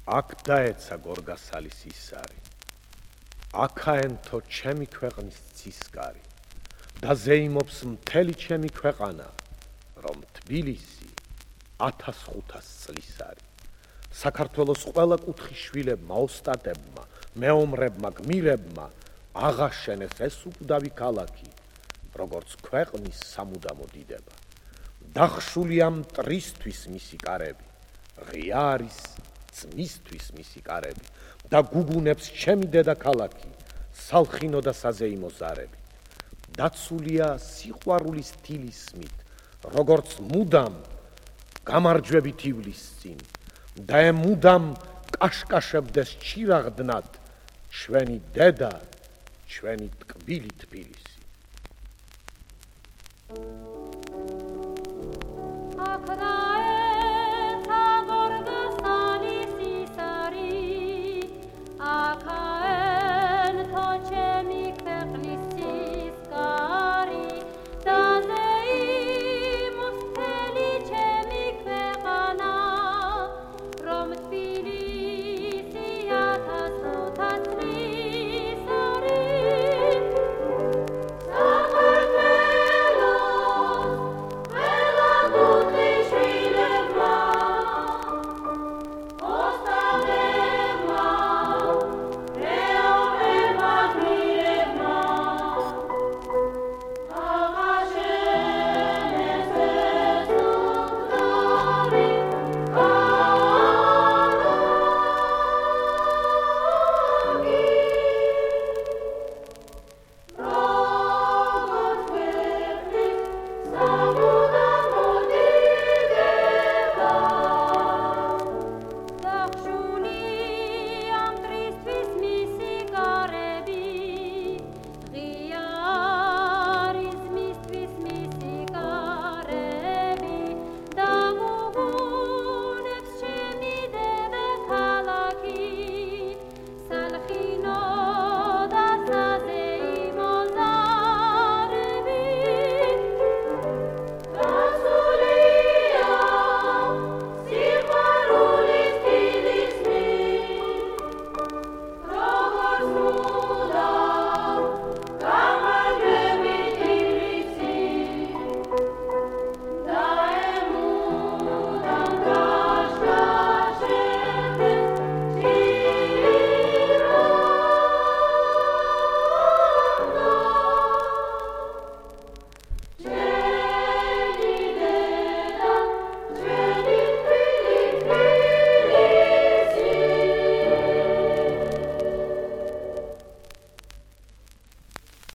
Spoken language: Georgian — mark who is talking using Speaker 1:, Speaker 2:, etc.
Speaker 1: აქ დაეცა გორგასალის ისარი, აქაენთო ჩემი ქვეყნის ცისკარი და ზეიმობს მთელი ჩემი ქვეყანა, რომ თბილისი 1500 წლის არის. საქართველოს ყველა კუთხის შვილებმა, ოსტატებმა, მეომრებმა, გმირებმა აღაშენეს ეს უკვდავი ქალაქი, როგორც ქვეყნის სამუდამო დიდება. დახშულია მტრისთვის მისი კარები, ღია არის ძმისთვის მისი კარები და გუგუნებს ჩემი დედაქალაქი, სალხინო და საზეიმო ზარები. დაცულია სიყვარულის თილისმით, როგორც მუდამ გამარჯვებით ივლის წინ და მუდამ კაშკაშებდეს ჩირაღდნად ჩვენი დედა, ჩვენი ტკბილი თბილისი.
Speaker 2: აქ